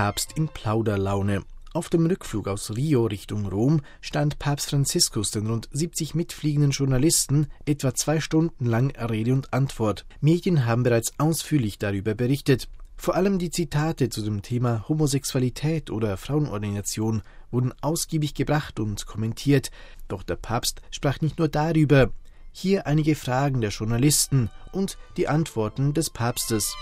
Papst in Plauderlaune. Auf dem Rückflug aus Rio Richtung Rom stand Papst Franziskus den rund 70 mitfliegenden Journalisten etwa 2 Stunden lang Rede und Antwort. Medien haben bereits ausführlich darüber berichtet. Vor allem die Zitate zu dem Thema Homosexualität oder Frauenordination wurden ausgiebig gebracht und kommentiert. Doch der Papst sprach nicht nur darüber. Hier einige Fragen der Journalisten und die Antworten des Papstes.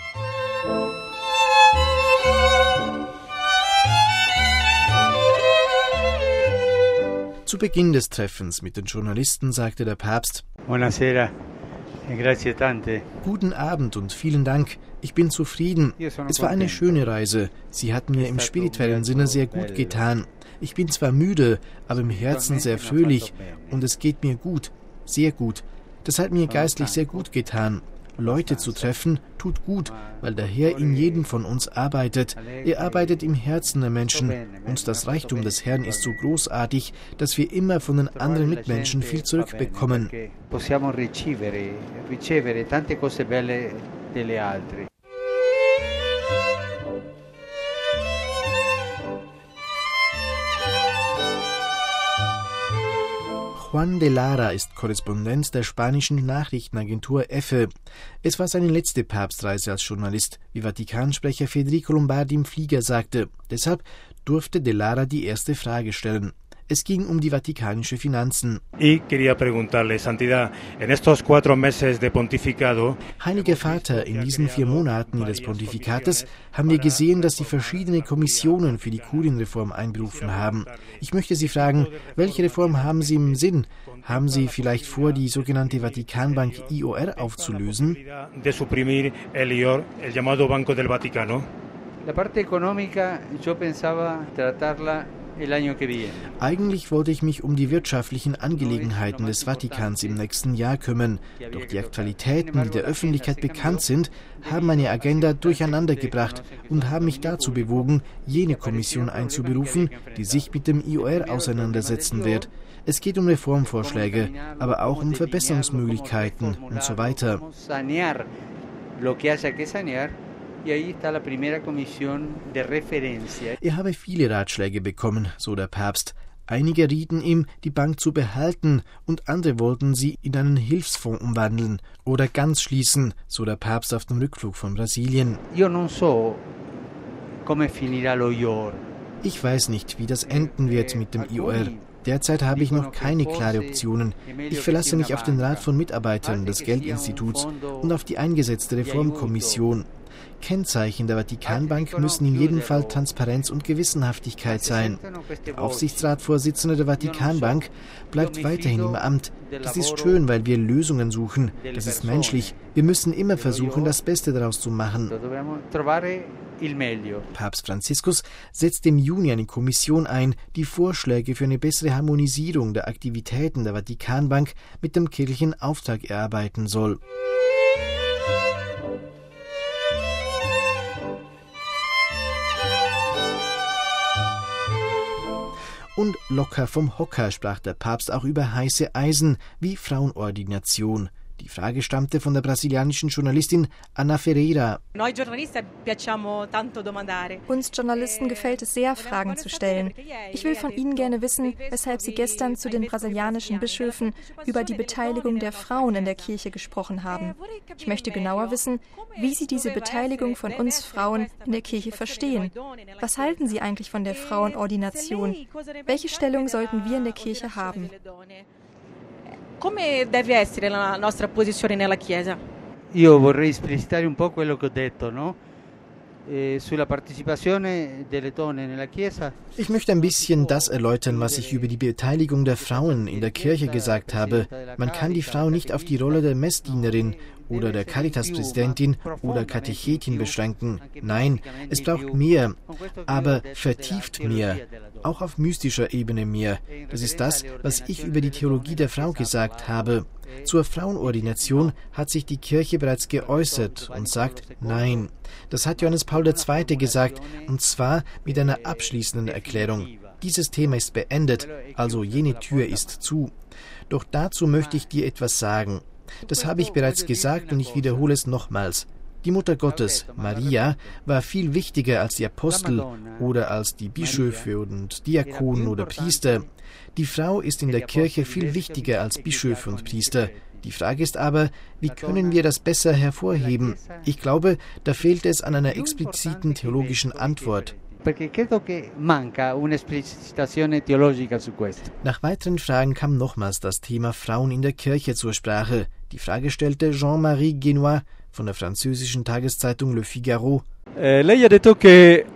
Zu Beginn des Treffens mit den Journalisten sagte der Papst: Buonasera, grazie tante. Guten Abend und vielen Dank. Ich bin zufrieden. Es war eine schöne Reise. Sie hat mir im spirituellen Sinne sehr gut getan. Ich bin zwar müde, aber im Herzen sehr fröhlich und es geht mir gut, sehr gut. Das hat mir geistlich sehr gut getan. Leute zu treffen, tut gut, weil der Herr in jedem von uns arbeitet. Er arbeitet im Herzen der Menschen. Und das Reichtum des Herrn ist so großartig, dass wir immer von den anderen Mitmenschen viel zurückbekommen. Possiamo ricevere tante cose belle delle altre. Juan de Lara ist Korrespondent der spanischen Nachrichtenagentur EFE. Es war seine letzte Papstreise als Journalist, wie Vatikansprecher Federico Lombardi im Flieger sagte. Deshalb durfte de Lara die erste Frage stellen. Es ging um die vatikanische Finanzen. Heiliger Vater, in diesen 4 Monaten Ihres Pontifikates haben wir gesehen, dass Sie verschiedene Kommissionen für die Kurienreform einberufen haben. Ich möchte Sie fragen, welche Reform haben Sie im Sinn? Haben Sie vielleicht vor, die sogenannte Vatikanbank IOR aufzulösen? La parte economica, yo pensaba tratarla. Eigentlich wollte ich mich um die wirtschaftlichen Angelegenheiten des Vatikans im nächsten Jahr kümmern. Doch die Aktualitäten, die der Öffentlichkeit bekannt sind, haben meine Agenda durcheinander gebracht und haben mich dazu bewogen, jene Kommission einzuberufen, die sich mit dem IOR auseinandersetzen wird. Es geht um Reformvorschläge, aber auch um Verbesserungsmöglichkeiten und so weiter. Er habe viele Ratschläge bekommen, so der Papst. Einige rieten ihm, die Bank zu behalten und andere wollten sie in einen Hilfsfonds umwandeln oder ganz schließen, so der Papst auf dem Rückflug von Brasilien. Ich weiß nicht, wie das enden wird mit dem IOR. Derzeit habe ich noch keine klaren Optionen. Ich verlasse mich auf den Rat von Mitarbeitern des Geldinstituts und auf die eingesetzte Reformkommission. Kennzeichen der Vatikanbank müssen in jedem Fall Transparenz und Gewissenhaftigkeit sein. Der Aufsichtsratsvorsitzende der Vatikanbank bleibt weiterhin im Amt. Das ist schön, weil wir Lösungen suchen. Das ist menschlich. Wir müssen immer versuchen, das Beste daraus zu machen. Papst Franziskus setzt im Juni eine Kommission ein, die Vorschläge für eine bessere Harmonisierung der Aktivitäten der Vatikanbank mit dem kirchlichen Auftrag erarbeiten soll. Und locker vom Hocker sprach der Papst auch über heiße Eisen wie Frauenordination. Die Frage stammte von der brasilianischen Journalistin Ana Ferreira. Uns Journalisten gefällt es sehr, Fragen zu stellen. Ich will von Ihnen gerne wissen, weshalb Sie gestern zu den brasilianischen Bischöfen über die Beteiligung der Frauen in der Kirche gesprochen haben. Ich möchte genauer wissen, wie Sie diese Beteiligung von uns Frauen in der Kirche verstehen. Was halten Sie eigentlich von der Frauenordination? Welche Stellung sollten wir in der Kirche haben? Come deve essere la nostra posizione nella Chiesa? Io vorrei esplicitare un po' quello che ho detto, no? Sulla partecipazione delle donne nella Chiesa. Ich möchte ein bisschen das erläutern, was ich über die Beteiligung der Frauen in der Kirche gesagt habe. Man kann die Frau nicht auf die Rolle der Messdienerin oder der Caritas-Präsidentin oder Katechetin beschränken. Nein, es braucht mehr, aber vertieft mehr, auch auf mystischer Ebene mehr. Das ist das, was ich über die Theologie der Frau gesagt habe. Zur Frauenordination hat sich die Kirche bereits geäußert und sagt Nein. Das hat Johannes Paul II. Gesagt, und zwar mit einer abschließenden Erklärung. Dieses Thema ist beendet, also jene Tür ist zu. Doch dazu möchte ich dir etwas sagen. Das habe ich bereits gesagt und ich wiederhole es nochmals. Die Mutter Gottes, Maria, war viel wichtiger als die Apostel oder als die Bischöfe und Diakonen oder Priester. Die Frau ist in der Kirche viel wichtiger als Bischöfe und Priester. Die Frage ist aber, wie können wir das besser hervorheben? Ich glaube, da fehlt es an einer expliziten theologischen Antwort. Nach weiteren Fragen kam nochmals das Thema Frauen in der Kirche zur Sprache. Die Frage stellte Jean-Marie Guénois von der französischen Tageszeitung Le Figaro. Lei ha detto che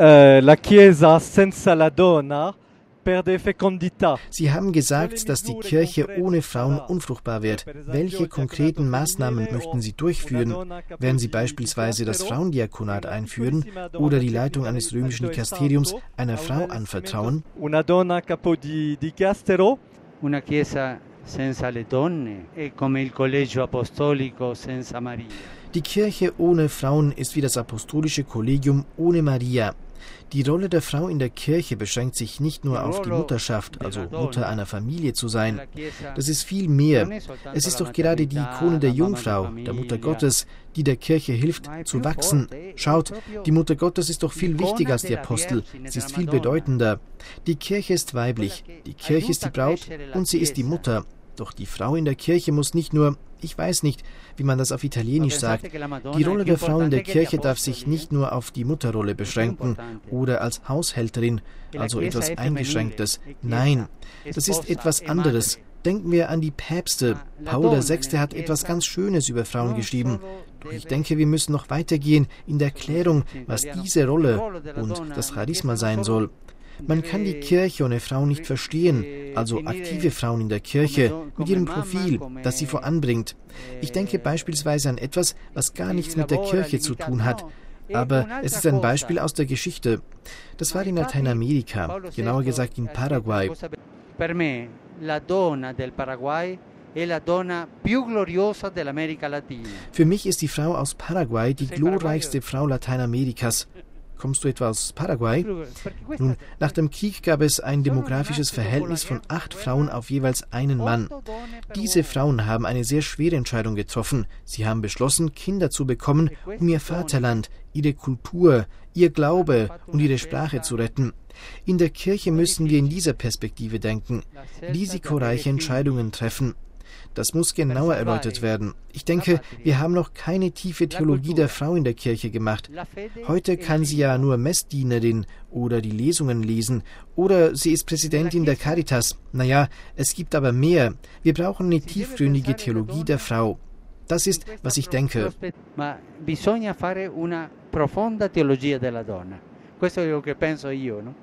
la Chiesa senza la donna perde fecondità. Sie haben gesagt, dass die Kirche ohne Frauen unfruchtbar wird. Welche konkreten Maßnahmen möchten Sie durchführen? Werden Sie beispielsweise das Frauendiakonat einführen oder die Leitung eines römischen Dikasteriums einer Frau anvertrauen? Una donna capo di dicastero. Una chiesa senza le donne è come il collegio apostolico senza Maria. Die Kirche ohne Frauen ist wie das apostolische Kollegium ohne Maria. Die Rolle der Frau in der Kirche beschränkt sich nicht nur auf die Mutterschaft, also Mutter einer Familie zu sein. Das ist viel mehr. Es ist doch gerade die Ikone der Jungfrau, der Mutter Gottes, die der Kirche hilft, zu wachsen. Schaut, die Mutter Gottes ist doch viel wichtiger als die Apostel. Sie ist viel bedeutender. Die Kirche ist weiblich, die Kirche ist die Braut und sie ist die Mutter. Doch die Frau in der Kirche muss nicht nur, ich weiß nicht, wie man das auf Italienisch sagt, die Rolle der Frau in der Kirche darf sich nicht nur auf die Mutterrolle beschränken oder als Haushälterin, also etwas Eingeschränktes. Nein, das ist etwas anderes. Denken wir an die Päpste. Paul VI. Hat etwas ganz Schönes über Frauen geschrieben. Doch ich denke, wir müssen noch weitergehen in der Klärung, was diese Rolle und das Charisma sein soll. Man kann die Kirche ohne Frauen nicht verstehen, also aktive Frauen in der Kirche, mit ihrem Profil, das sie voranbringt. Ich denke beispielsweise an etwas, was gar nichts mit der Kirche zu tun hat, aber es ist ein Beispiel aus der Geschichte. Das war in Lateinamerika, genauer gesagt in Paraguay. Per me, la donna del Paraguay è la donna più gloriosa dell'America Latina. Für mich ist die Frau aus Paraguay die glorreichste Frau Lateinamerikas. Kommst du etwa aus Paraguay? Nun, nach dem Krieg gab es ein demografisches Verhältnis von 8 Frauen auf jeweils einen Mann. Diese Frauen haben eine sehr schwere Entscheidung getroffen. Sie haben beschlossen, Kinder zu bekommen, um ihr Vaterland, ihre Kultur, ihr Glaube und ihre Sprache zu retten. In der Kirche müssen wir in dieser Perspektive denken, risikoreiche Entscheidungen treffen. Das muss genauer erläutert werden. Ich denke, wir haben noch keine tiefe Theologie der Frau in der Kirche gemacht. Heute kann sie ja nur Messdienerin oder die Lesungen lesen oder sie ist Präsidentin der Caritas. Naja, es gibt aber mehr. Wir brauchen eine tiefgründige Theologie der Frau. Das ist, was ich denke. Ma bisogna fare una profonda teologia della donna. Questo è quello che penso io, no?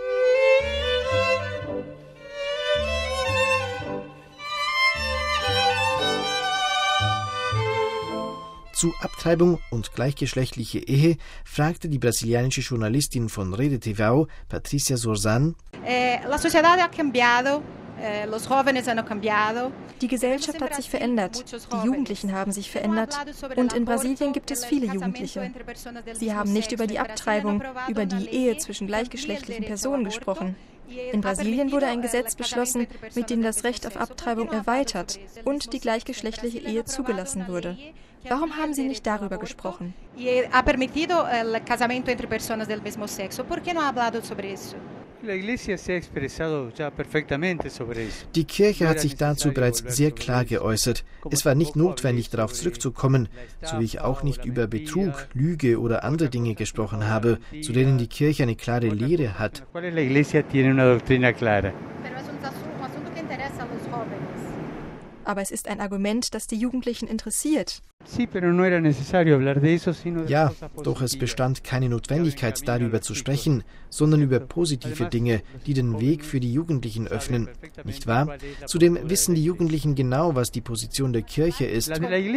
Zu Abtreibung und gleichgeschlechtliche Ehe fragte die brasilianische Journalistin von Rede TV, Patricia Sorzan. Die Gesellschaft hat sich verändert, die Jugendlichen haben sich verändert und in Brasilien gibt es viele Jugendliche. Sie haben nicht über die Abtreibung, über die Ehe zwischen gleichgeschlechtlichen Personen gesprochen. In Brasilien wurde ein Gesetz beschlossen, mit dem das Recht auf Abtreibung erweitert und die gleichgeschlechtliche Ehe zugelassen wurde. Warum haben Sie nicht darüber gesprochen? Die Kirche hat sich dazu bereits sehr klar geäußert. Es war nicht notwendig, darauf zurückzukommen, so wie ich auch nicht über Betrug, Lüge oder andere Dinge gesprochen habe, zu denen die Kirche eine klare Lehre hat. Aber es ist ein Argument, das die Jugendlichen interessiert. Ja, doch es bestand keine Notwendigkeit, darüber zu sprechen, sondern über positive Dinge, die den Weg für die Jugendlichen öffnen. Nicht wahr? Zudem wissen die Jugendlichen genau, was die Position der Kirche ist.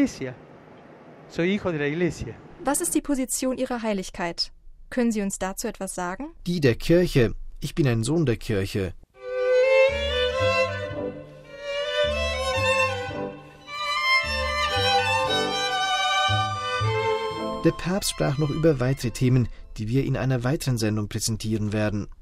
Was ist die Position Ihrer Heiligkeit? Können Sie uns dazu etwas sagen? Die der Kirche. Ich bin ein Sohn der Kirche. Der Papst sprach noch über weitere Themen, die wir in einer weiteren Sendung präsentieren werden.